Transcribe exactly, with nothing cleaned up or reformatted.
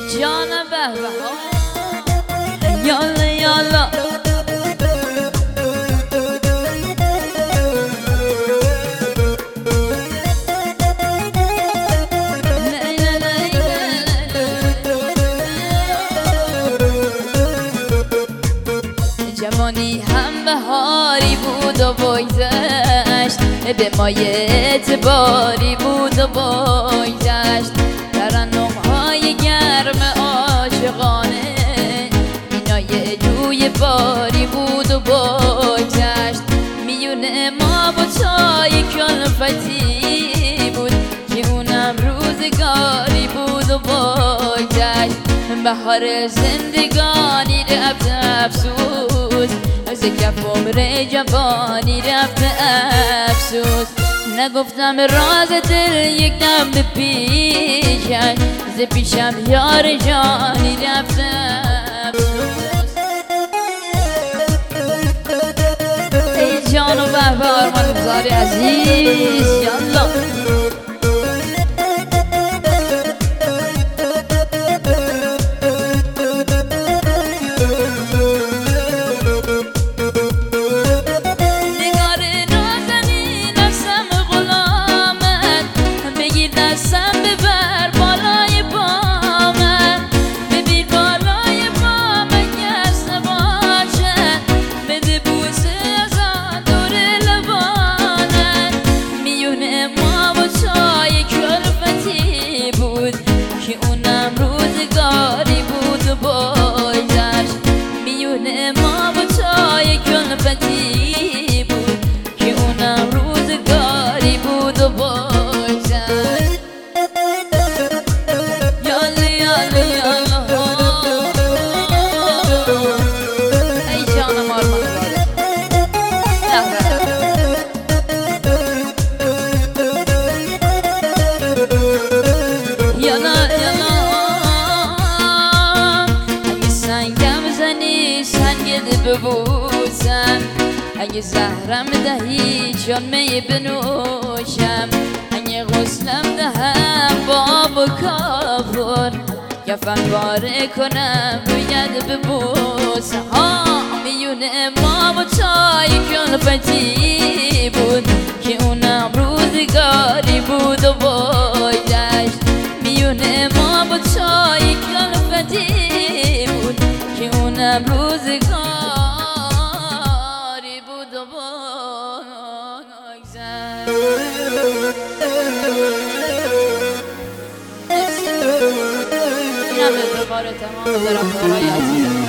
جانم به به یالا یالا جوانی هم بهاری بود و بگذشت، به ما یه اعتباری بود و بگذشت. ترنم‌های گرم عاشقانه اینا یه جوی باری بود و بگذشت. میون ما با چای کلفتی بود که اونم روزگاری بود و بگذشت. بهار زندگانی رفت افسوس، از کف عمر جوانی رفت افسوس. نگفتم راز دل یک دم به پیشش، ز پیشم یار جانی رفت افسوس. ای جان و بهبه آرمان بزاری عزیز یالله. ببوسم اگه زهرم دهی چون می بنوشم، اگه غسلم دهم باب و کافر، کفن باره کنم روید ببوسم. ها میون ما با چای کلفتی بود که اونم روزگاری بود و بگذشت. میون ما با چای کلفتی بود که اونم روزگاری بود و بگذشت. این هم به بار تمام طرفدارای عزیزم.